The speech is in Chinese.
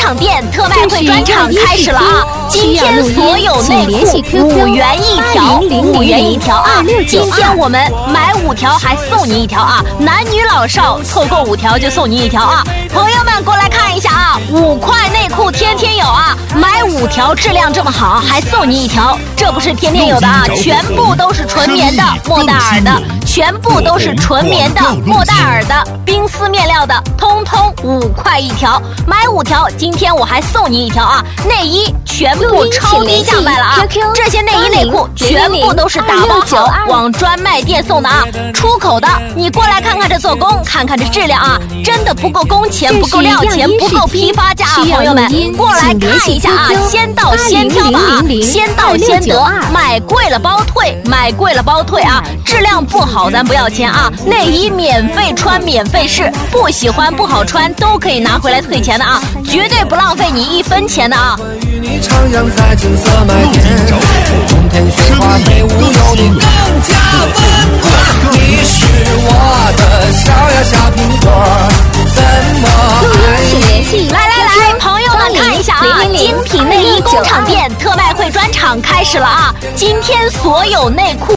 厂店特卖会专场开始了啊！今天所有内裤5元一条，5元一条啊！今天我们买5条还送你1条啊！男女老少凑够5条就送你1条啊！朋友们过来看一下啊，5块内裤天天有啊！买5条质量这么好，还送你1条，这不是天天有的啊！全部都是纯棉的莫代尔的，全部都是纯棉的莫代尔的，冰丝面料的，通通5块1条，买5条，今天我还送你1条啊！内衣全部超低价卖了啊！这些内衣内裤全部都是打包好往专卖店送的啊！出口的，你过来看看这做工，看看这质量啊，真的不够工钱，不够料钱，不够批发价啊！朋友们过来看一下啊，先到先挑吧啊，先到先得，买贵了包退，买贵了包退啊！质量不好咱不要钱啊，内衣免费穿免费试，不喜欢不好穿都可以拿回来退钱的啊，绝对不浪费你1分钱的啊！ 你徜徉在金色麦田，冬天雪花飞舞有你更加温暖。你是我的小呀小苹果，怎么爱？ 来，朋友们看一下啊，精品内衣工厂店特卖会专场开始了啊！今天所有内裤